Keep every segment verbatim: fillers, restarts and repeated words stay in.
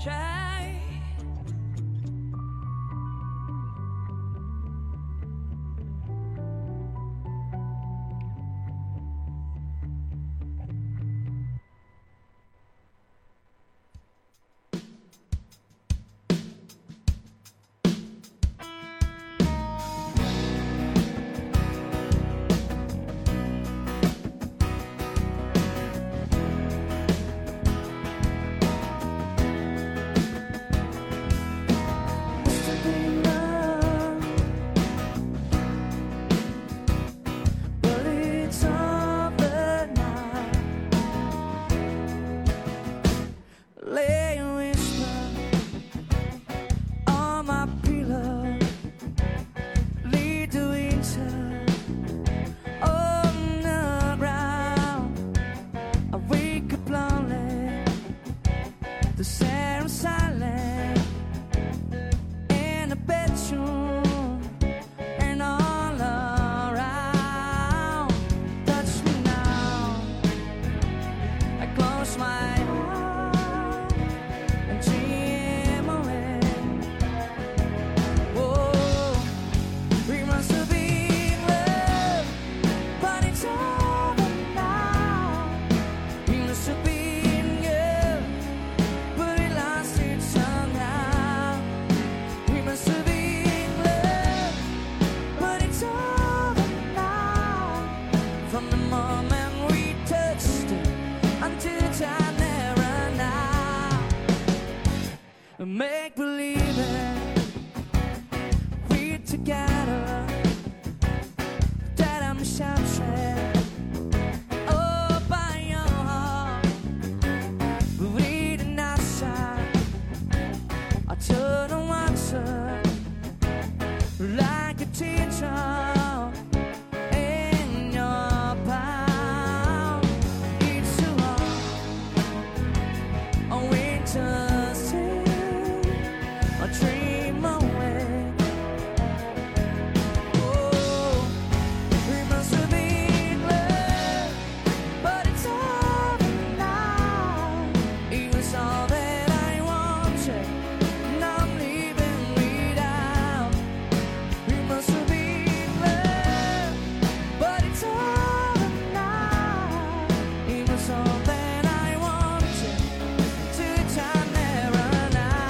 try. Make believe it, we're together, that I'm shouting, oh, by your heart, bleeding outside, I turn and water, like a teacher, in your palm, it's too hard, a winter. Dream away. Oh, we must have been love, but it's over now. It was all that I wanted, now I'm leaving without. We must have been love, but it's over now. It was all that I wanted, till the time that ran out.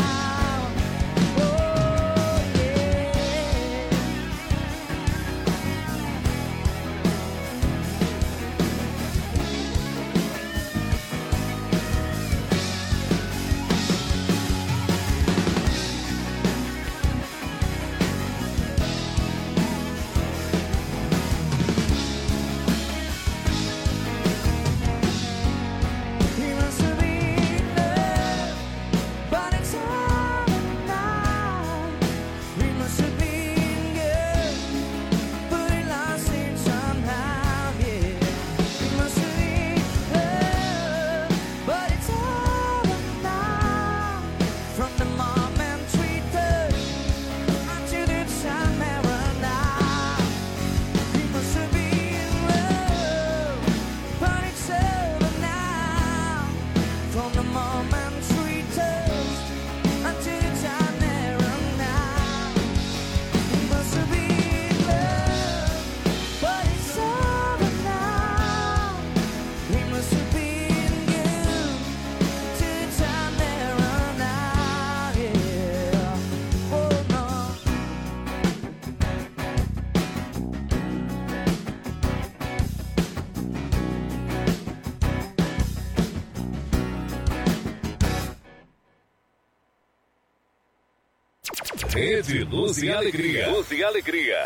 Rede Luz e Alegria. Luz e Alegria.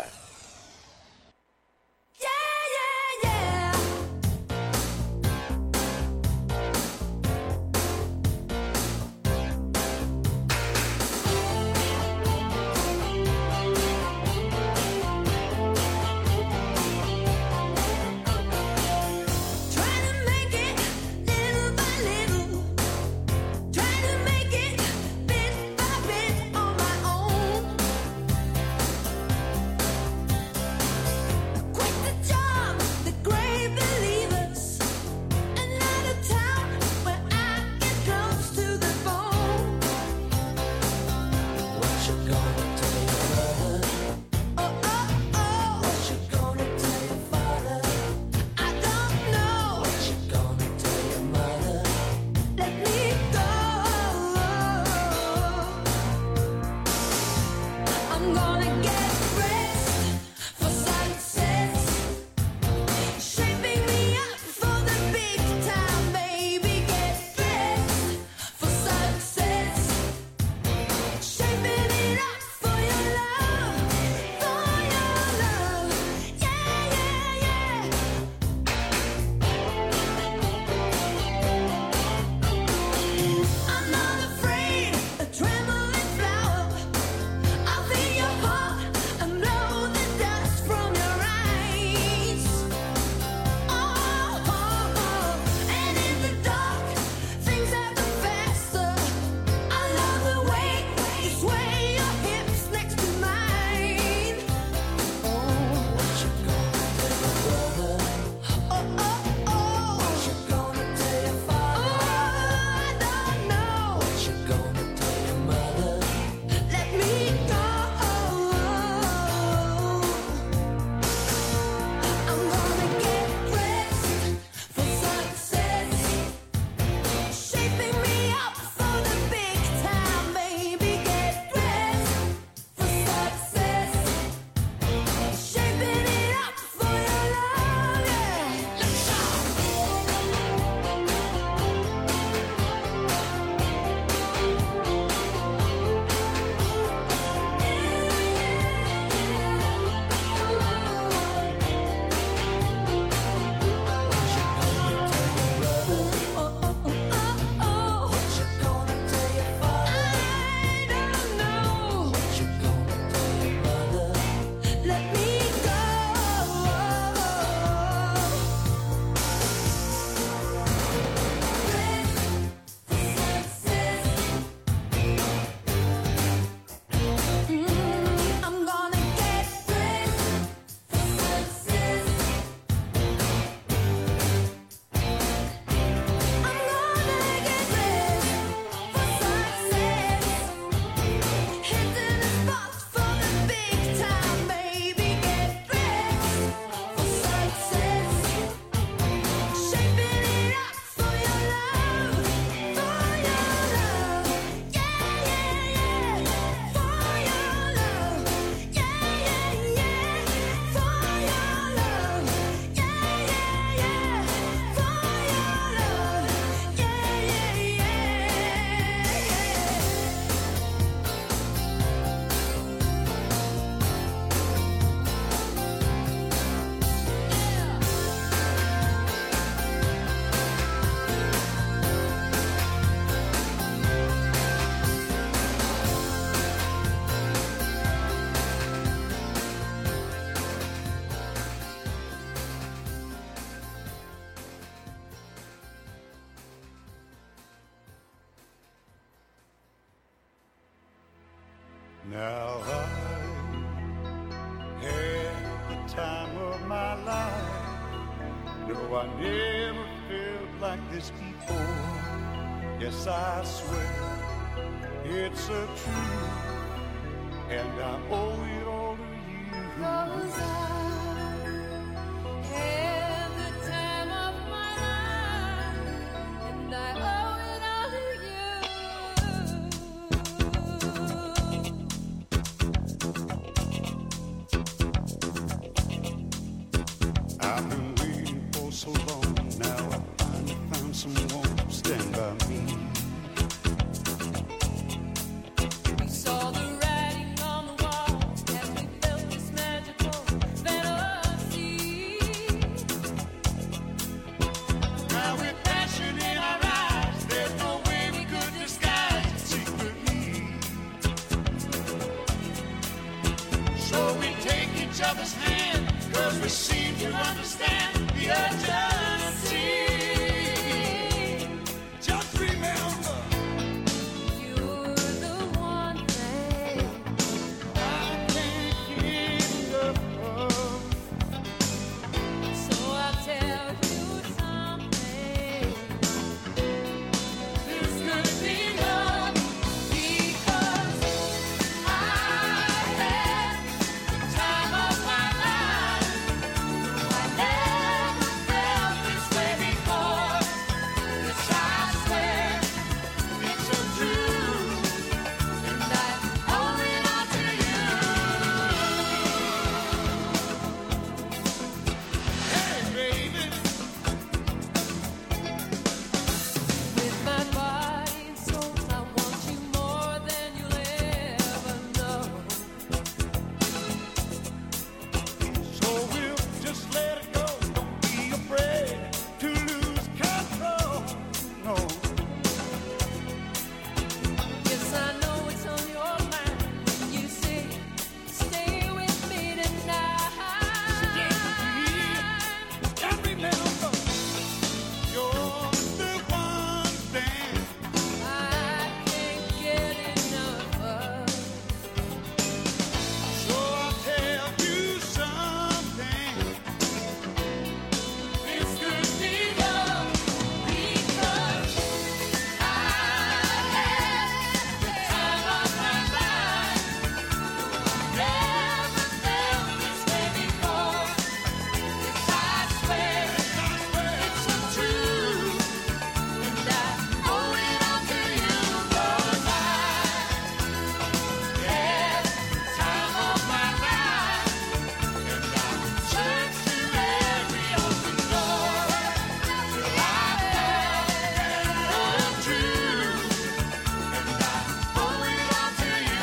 Bit by bit on my own. Now I had the time of my life. No, I never felt like this before. Yes, I swear it's a truth, and I owe it all to you. 'Cause I had the time of my life, and I owe it all to you. I've been waiting for so long. Now I finally found someone to stand by me. We saw the writing on the wall as we felt this magical fantasy. Now with passion in our eyes, there's no way we could disguise it secretly. So we take each other's hand, 'cause we seem to understand the urgency. Just remember, You're the one thing I can't get enough of. so I'll tell you something. This could be love because I had the time of my life. I never felt this way before. 'Cause I swear it's a truth, and I owe it all to you. Hey, baby, With my body and soul, I want you more than you'll ever know. so we'll just let it go. Don't be afraid to lose control. No. Yes, I know it's on your mind when you say, stay with me tonight. Just remember, you're the one thing I can't get enough of. so I'll tell you something. This could be love because I had the time of my life. Never felt this way before. 'Cause I swear it's a truth, and I owe it all to you. 'Cause I had the time of my life, and I searched through every open door till I found the truth, and I owe it all to you.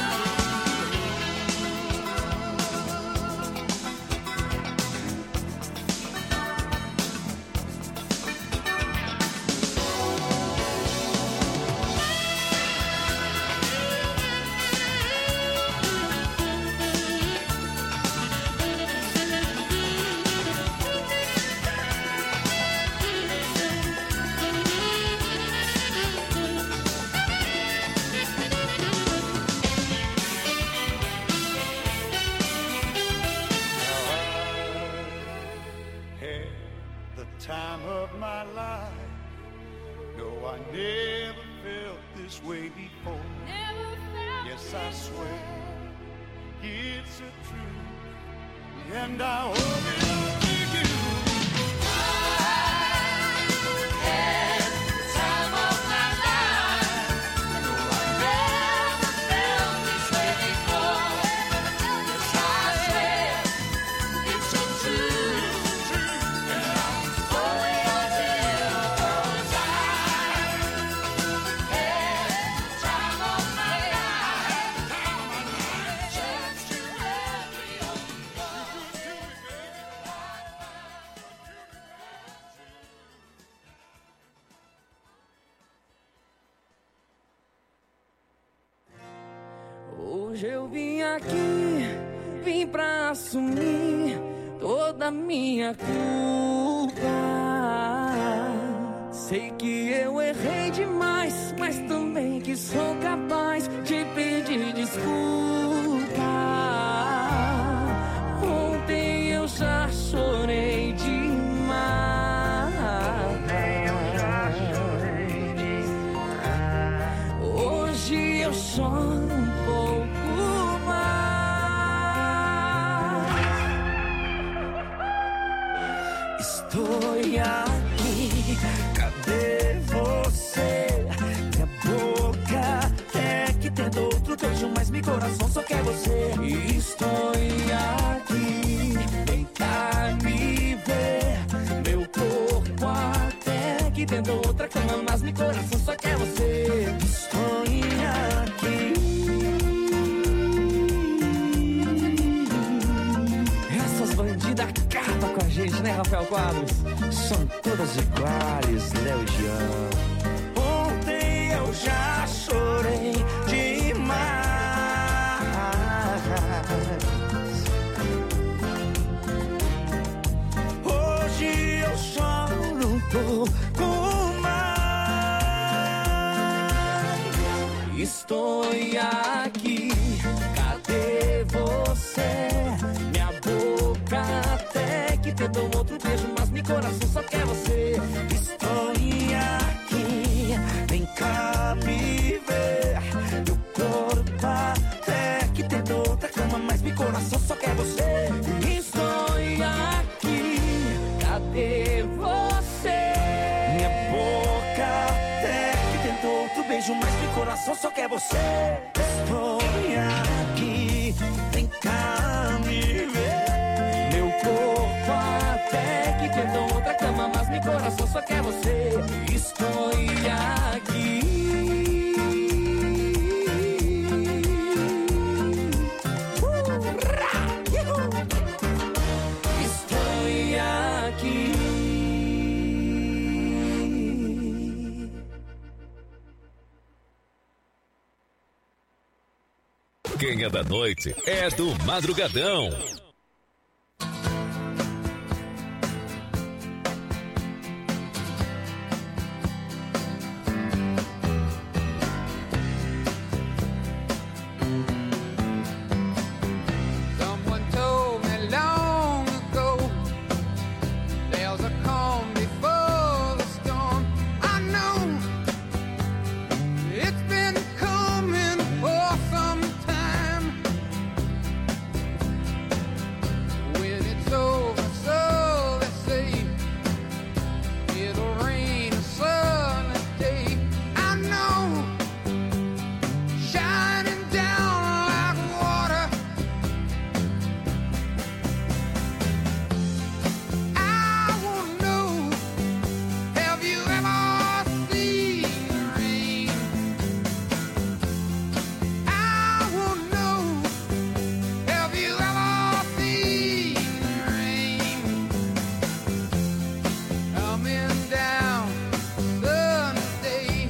Had the time of my life. No, I never felt this way before. Never felt Yes, I this swear. way. It's a truth, and I owe it all to you. Had the time of my life. No, I never felt this way before. Yes, I swear it's a truth, and I owe it all to you. 'Cause I had the time of my life. Searched through every open door. Hoje eu vim aqui, vim pra assumir toda a minha culpa. Sei que eu errei demais, mas também que sou capaz de pedir desculpa. choro um pouco mais. Estou aqui, cadê você? Minha boca é que tenta outro beijo, mas meu coração só quer você. Estou aqui, vem cá me ver. Meu corpo até que tenta outra cama, mas meu coração só quer você. Estou aqui. Essas bandidas acabam com a gente, né, Rafael Quadros? São todas iguais, Léo e Jean. Ontem eu já chorei demais. Hoje eu choro um pouco mais. Estou aqui, cadê você? Minha boca até que tentou outro beijo, mas meu coração só quer você. Estou aqui, vem cá me ver. Meu corpo até que tentou outra cama, mas meu coração só quer você. Estou aqui, cadê você? Minha boca até que tentou outro beijo, mas meu coração só quer você. Estou aqui, vem cá me ver. Meu corpo até que tentou outra cama, mas meu coração só quer você. Estou aqui. Estou aqui. Quem é da noite é do Madrugadão. Someone told me long ago there's a calm before the storm. I know it's been coming for some time. When it's over, so they say it'll rain a sunny day. I know, shining down like water. I wanna know, have you ever seen rain? I wanna know, have you ever seen rain? Coming down Sunday.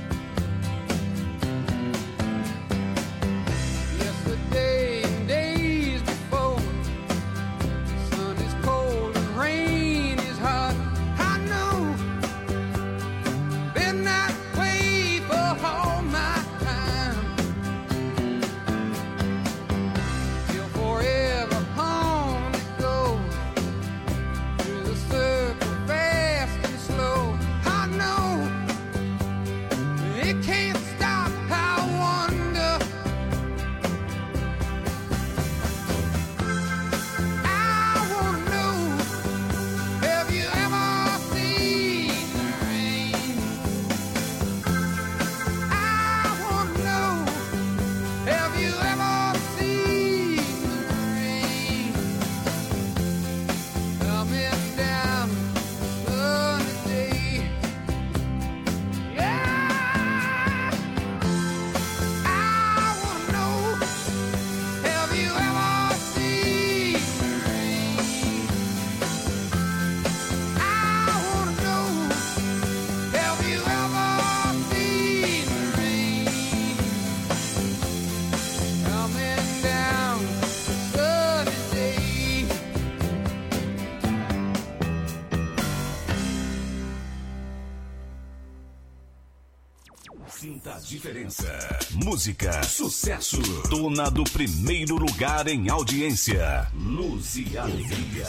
Yesterday and days before, sun is cold and rain is hot. I know, been that way for all my time. Till forever on it goes, through the circle fast and slow. I know, it can't stop. I wonder, I wanna know, have you ever seen rain? I wanna know, have you ever seen rain? Coming down sunny day. Yeah, I wanna know, have you ever seen rain? I wanna know, have you ever seen rain? Coming down sunny day. Sinta a diferença. Música, sucesso. Dona do primeiro lugar em audiência. Luz e Alegria.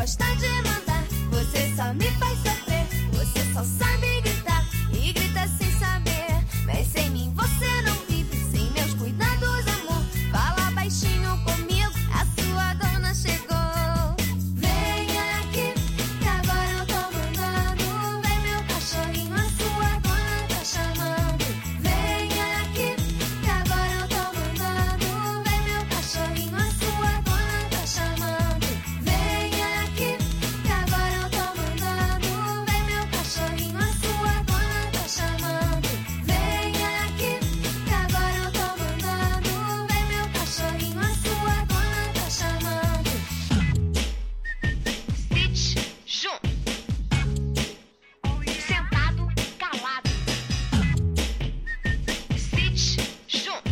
gosta de mandar, você só me faz sofrer. Você só sabe gritar e grita sem saber. Mas sem mim você não vive, sem meus cuidados, amor. Fala baixinho comigo, a sua dona chegou. Vem aqui, que agora eu tô mandando. Vem meu cachorrinho, a sua dona tá chamando. Vem aqui, que agora eu tô mandando. Vem meu cachorrinho, a sua dona tá chamando. Vem aqui, que agora eu tô mandando. Vem meu cachorrinho, a sua dona tá chamando. Vem aqui, que agora eu tô mandando. Vem meu cachorrinho, a sua dona tá chamando. Stitch junto, sentado, calado. Stitch junto,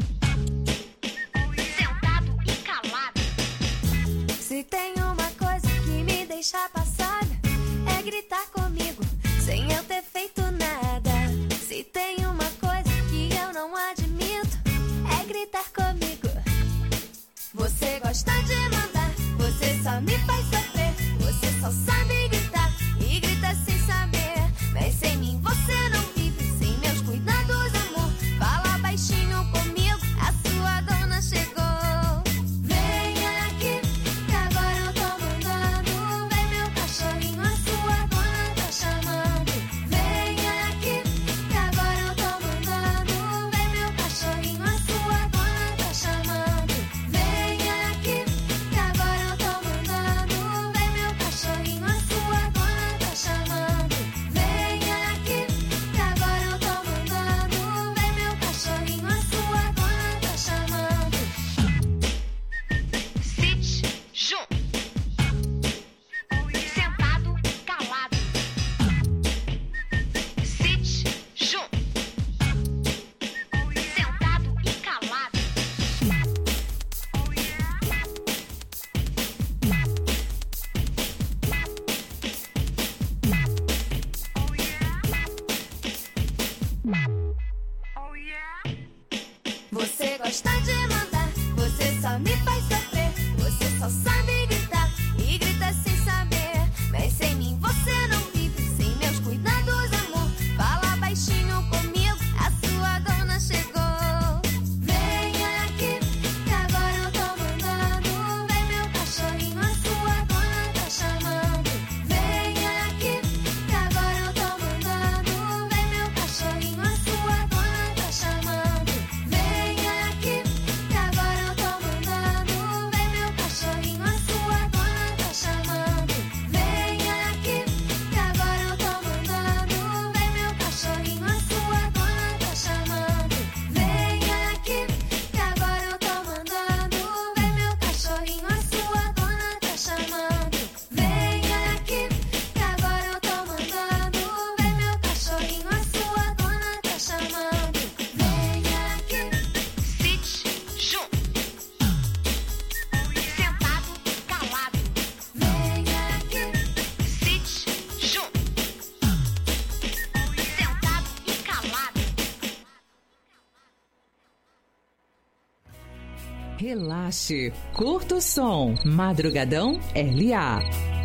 sentado e calado. Se tem uma coisa que me deixa passada, é gritar comigo, sem eu ter feito nada. Se tem uma coisa que eu não admito, é gritar comigo. Você gosta de mandar, você só me faz sofrer. Você só sabe gritar e grita sem saber. Mas sem mim você não vive, sem meus cuidados, amor. Fala baixinho comigo, a sua dona chegou. Vem aqui, que agora eu tô mandando. Vem meu cachorrinho, a sua dona tá chamando. Vem aqui, que agora eu tô mandando. Vem meu cachorrinho, a sua dona tá chamando. Vem aqui, que agora eu tô mandando. Vem meu cachorrinho, a sua dona tá chamando. Vem aqui, que agora eu tô mandando. Vem meu cachorrinho, a sua dona tá chamando. Stitch junto, sentado, calado. Stitch junto, sentado e calado. Você gosta de mandar, você só me faz sofrer. Você só sabe gritar e grita sem saber. Mas sem mim você não vive, sem meus cuidados, amor. Fala baixinho comigo, a sua dona chegou. Vem aqui, que agora eu tô mandando. Vem meu cachorrinho, a sua dona tá chamando. Vem aqui, que agora eu tô mandando. Vem meu cachorrinho, a sua dona tá chamando. Vem aqui, que agora eu tô mandando. Vem meu cachorrinho, a sua dona tá chamando. Vem aqui, que agora eu tô mandando. Vem meu cachorrinho, a sua dona tá chamando. Vem aqui, que agora eu tô mandando. Vem meu cachorrinho, a sua dona tá chamando. Vem aqui, que agora eu tô mandando. Vem meu cachorrinho, a sua dona tá chamando. Vem aqui. Stitch junto, sentado, calado. Vem aqui. Stitch junto, sentado e calado. Relaxe, curta o som. Madrugadão L A.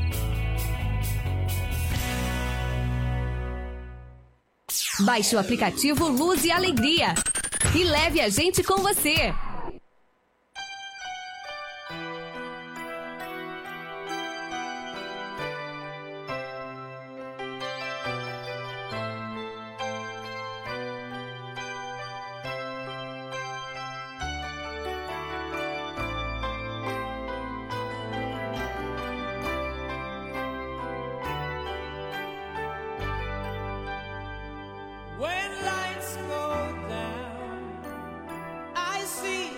Baixe o aplicativo Luz e Alegria e leve a gente com você. When lights go down, I see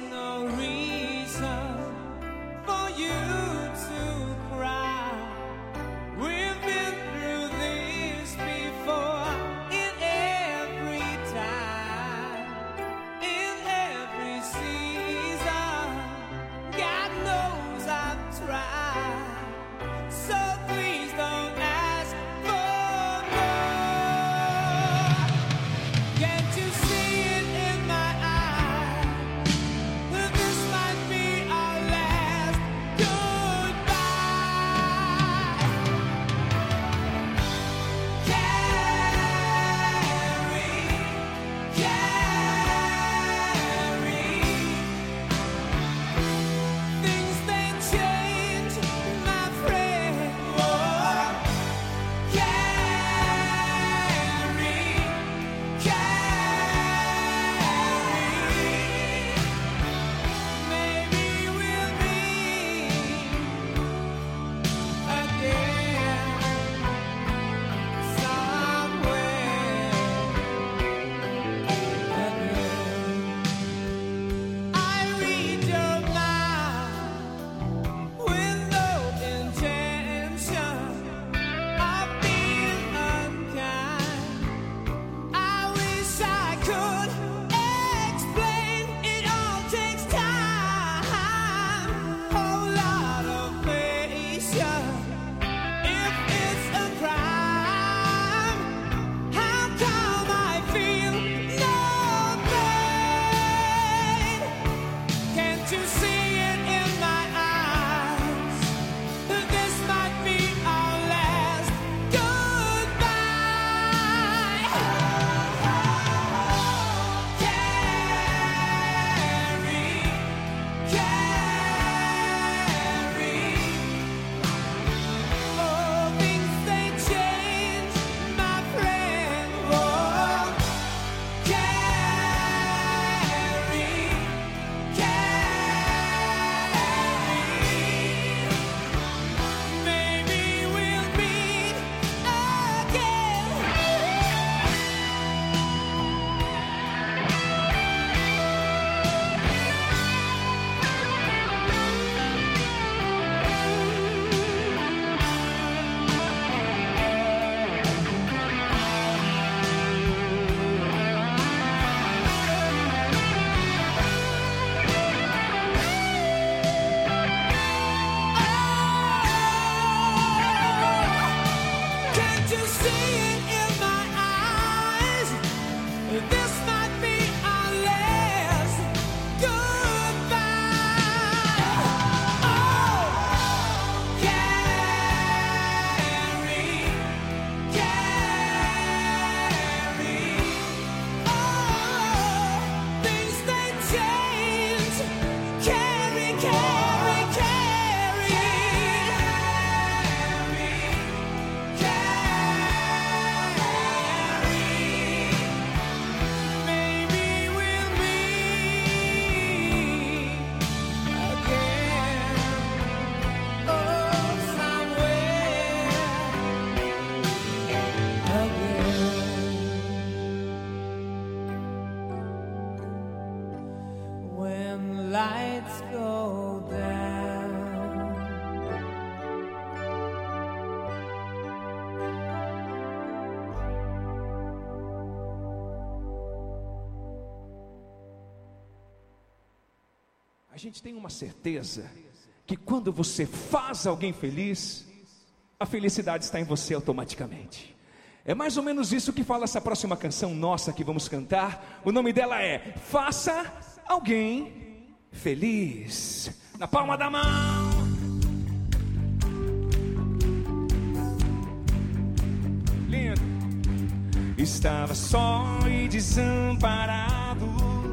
gente tem uma certeza que quando você faz alguém feliz, a felicidade está em você automaticamente. É mais ou menos isso que fala essa próxima canção nossa que vamos cantar. O nome dela é Faça Alguém Feliz. Na palma da mão. Lindo. Estava só e desamparado,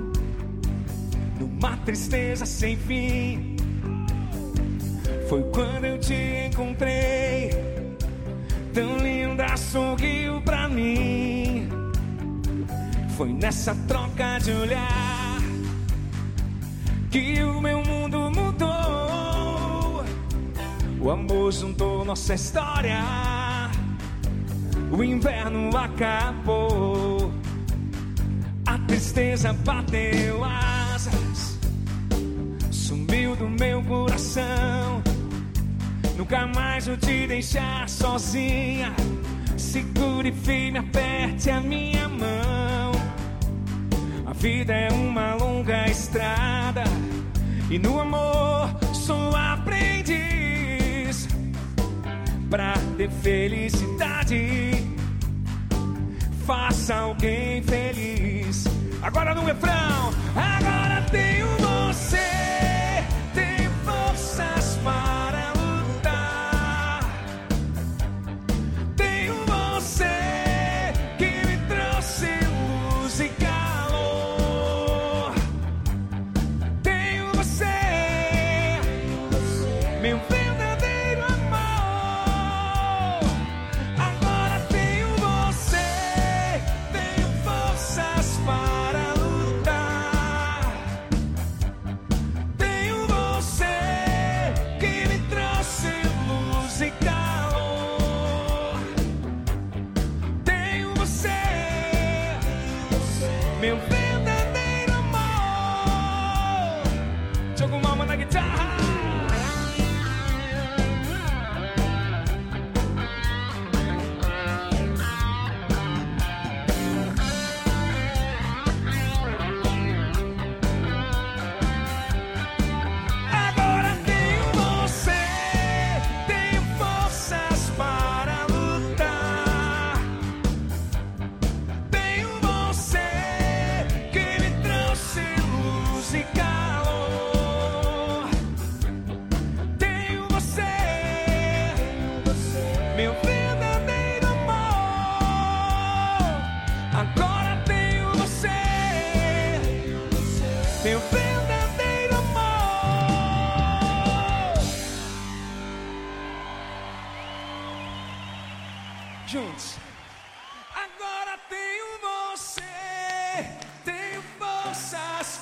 numa tristeza sem fim. Foi quando eu te encontrei, tão linda, sorriu pra mim. Foi nessa troca de olhar que o meu mundo mudou. O amor juntou nossa história, o inverno acabou, a tristeza bateu asas, sumiu do meu coração. Nunca mais vou te deixar sozinha. Segure firme, aperte a minha mão. A vida é uma longa estrada e no amor sou aprendiz. Pra ter felicidade, faça alguém feliz. Agora no refrão. Agora tenho você, tenho forças para lutar. Tenho você que me trouxe luz e calor. Tenho você, meu verdadeiro amor. Agora tenho você, tenho forças para lutar. Tenho você que me trouxe luz e calor. Tenho você, meu verdadeiro amor. Jogo Malma na guitarra. Agora tenho você, tenho forças para lutar. Tenho você que me trouxe luz e calor. Tenho você, meu verdadeiro amor. Agora tenho você, meu verdadeiro amor. Juntos. Agora tenho você, tenho forças.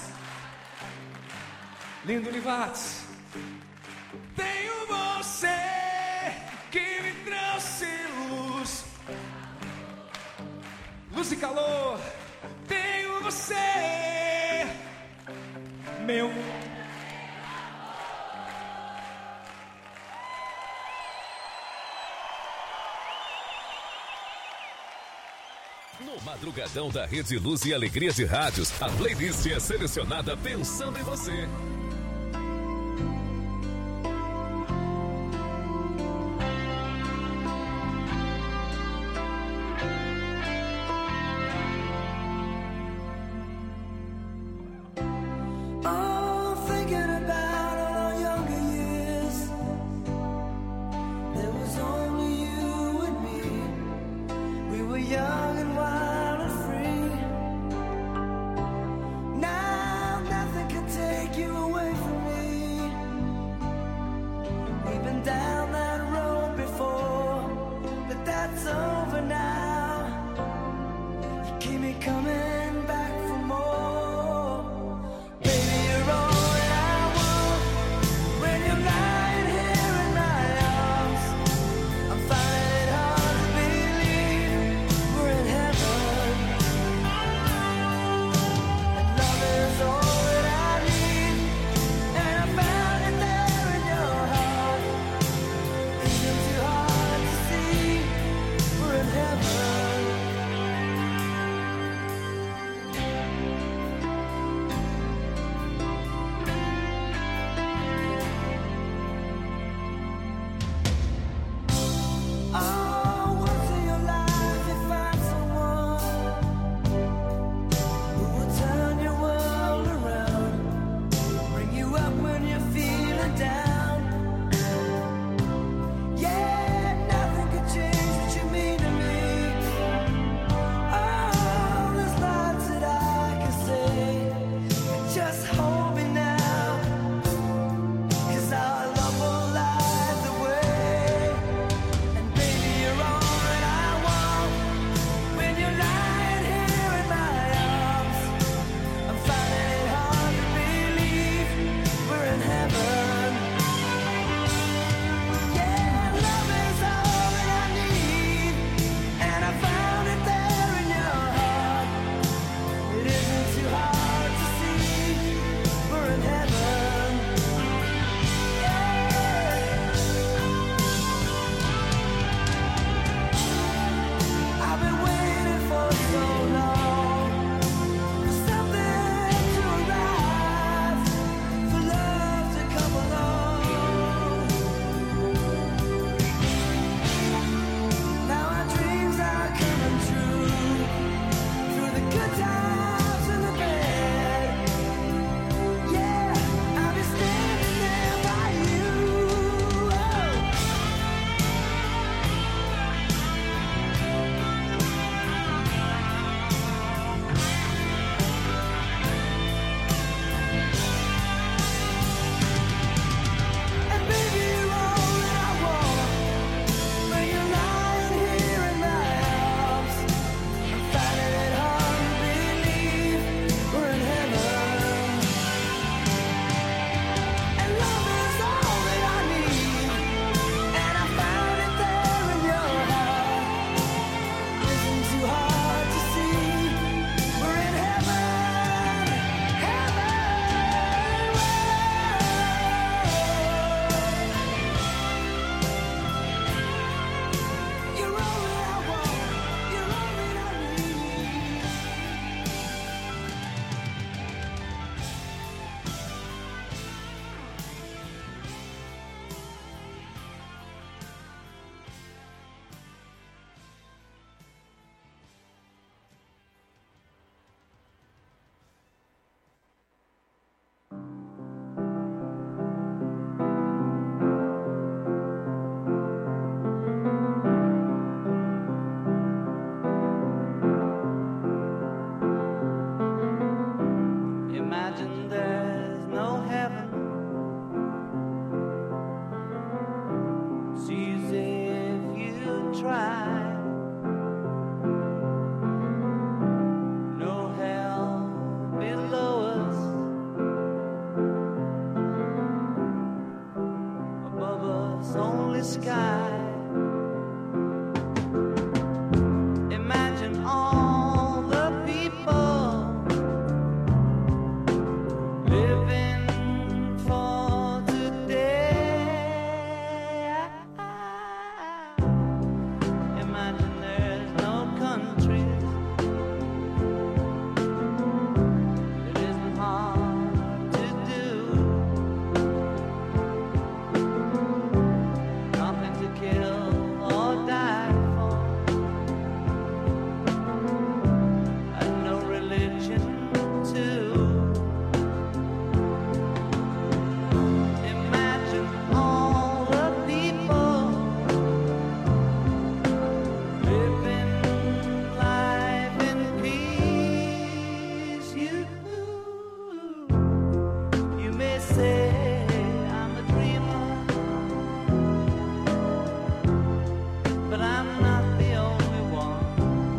Lindo Livates. Tenho você que me trouxe luz, luz e calor. Tenho você, meu. No Madrugadão da Rede Luz e Alegria de Rádios, a playlist é selecionada pensando em você. Oh, thinking about our younger years, there was only you and me. We were young and wild and free. Now nothing can take you away. this only sky. Imagine all the people living for today. Imagine there's no countries. It isn't hard to do. Nothing to kill or die for, and no religion too. Imagine all the people living life in peace. You, you may say I'm a dreamer, but I'm not the only one.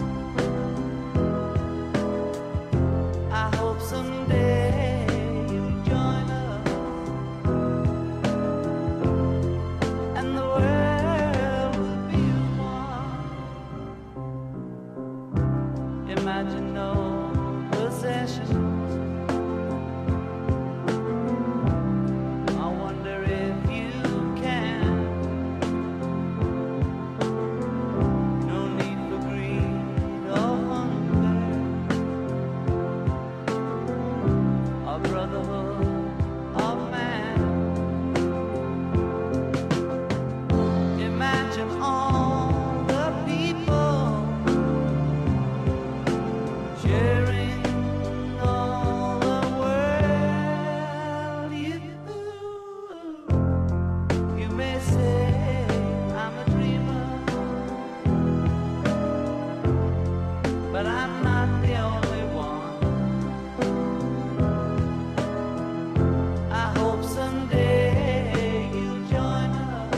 I hope someday you'll join us, and the world will be one. Imagine no possessions. I wonder if you can. No need for greed or hunger, a brotherhood of man. Imagine all the people sharing all the world. You, you may say I'm a dreamer, but I'm not the only one. I hope someday you'll join us,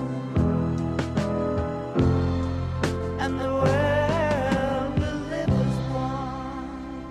and the world will live as one.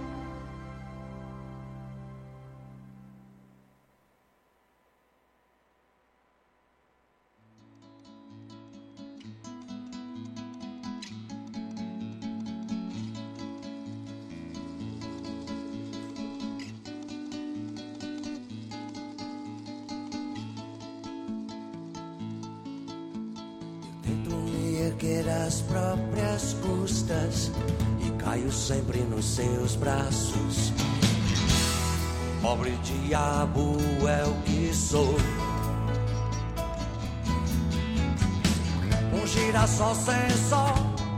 Tento me erguer às próprias custas e caio sempre nos seus braços. Pobre diabo é o que sou. Um girassol sem sol,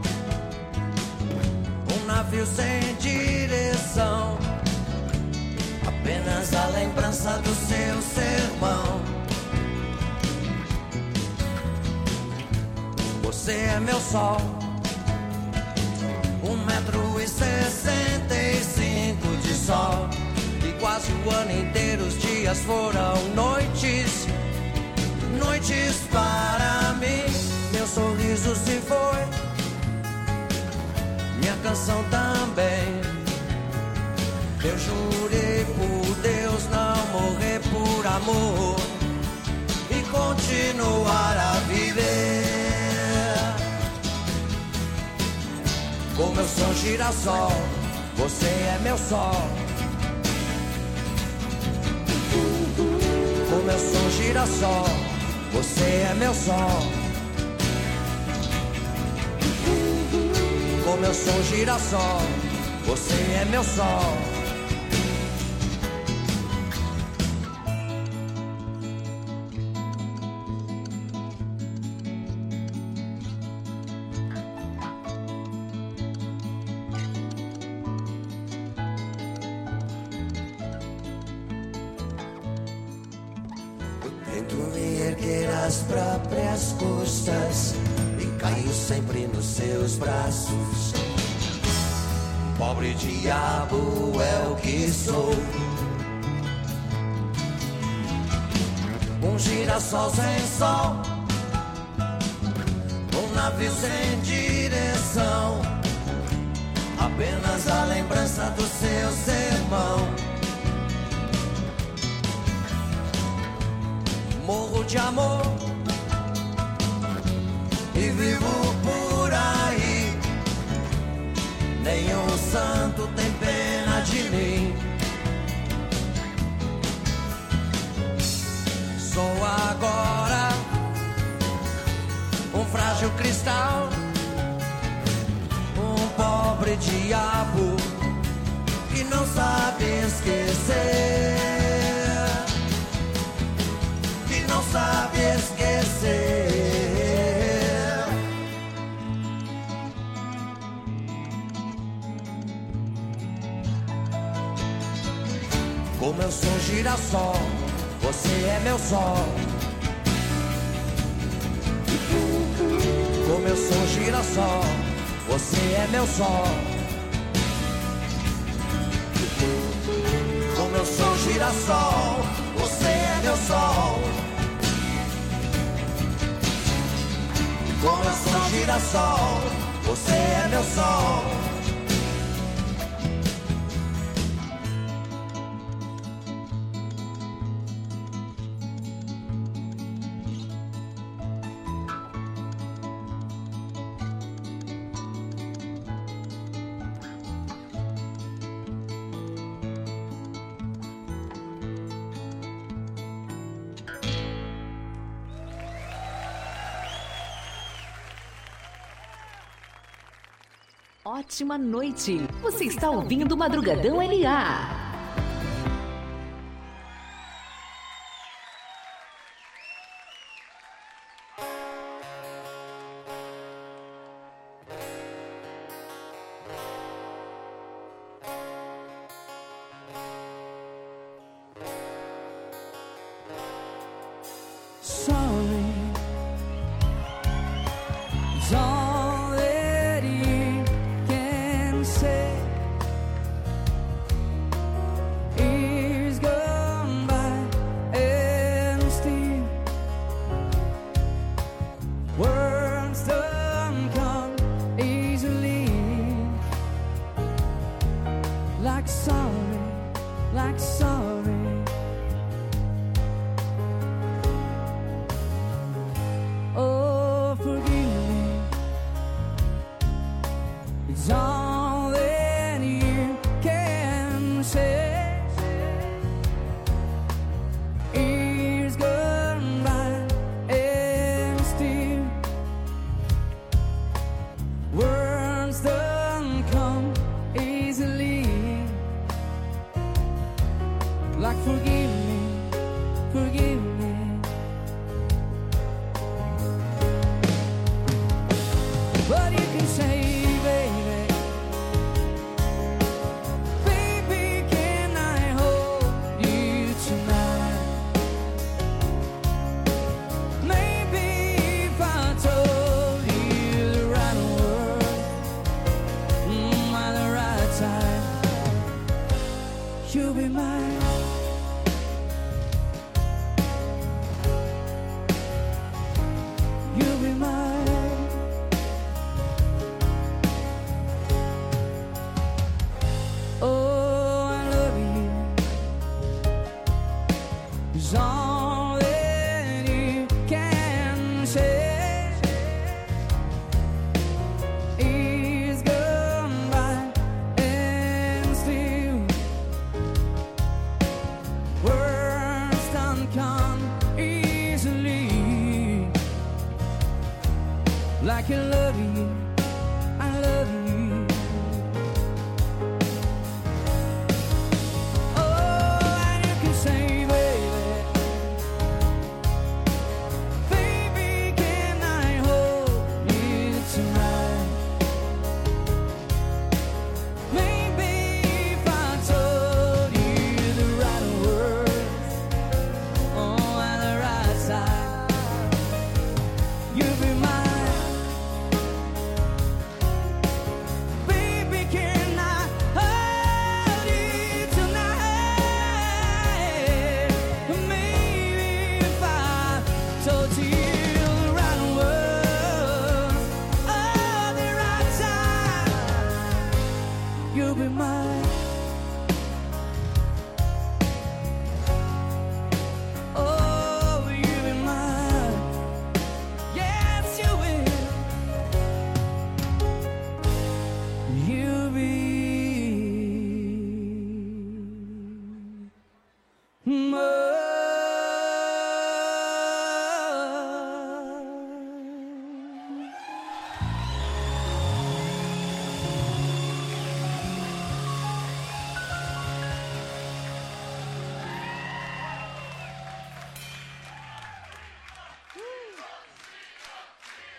um navio sem direção, apenas a lembrança do seu sermão. Você é meu sol, um metro e sessenta e cinco de sol, e quase o ano inteiro os dias foram noites, noites para mim. Meu sorriso se foi, minha canção também. Eu jurei por Deus não morrer por amor e continuar a viver. Como eu sou girassol, você é meu sol. Como eu sou girassol, você é meu sol. Como eu sou girassol, você é meu sol. Tento me erguer às próprias custas e caio sempre nos seus braços. Pobre diabo é o que sou. Um girassol sem sol, um navio sem direção, apenas a lembrança do seu sermão. Morro de amor vivo por aí. Nenhum santo tem pena de mim. Sou agora um frágil cristal, um pobre diabo que não sabe esquecer, que não sabe esquecer. Como eu sou girassol, você é meu sol. Como eu sou girassol, você é meu sol. Como eu sou girassol, você é meu sol. Como eu sou girassol, você é meu sol. Ótima noite. Você está ouvindo Madrugadão L A. Sorry, it's all that you can say. Years gone by and still words don't come easily. Like sorry, like sorry. Oh, forgive me. It's all that you can say. Years gone by and still words don't come easily. Like forgive me, forgive me. But you can say, baby, baby, can I hold you tonight? Maybe if I told you the right words, mm, at the right time, you'll be mine. You'll be mine. Oh, I love you. It's all that you can say. Years gone by and still words don't come easily. Like I love you, I love you. You'll be mine.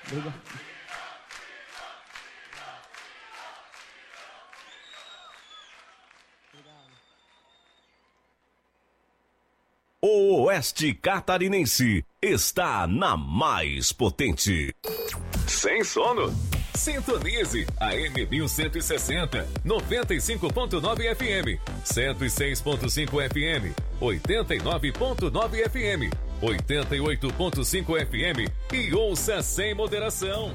Obrigado. O Oeste Catarinense está na mais potente. Sem sono? Sintonize a M mil cento e sessenta, noventa e cinco ponto nove F M, cento e seis ponto cinco F M, oitenta e nove ponto nove F M, oitenta e oito ponto cinco F M e ouça sem moderação.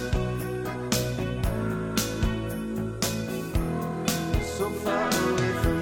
So far away from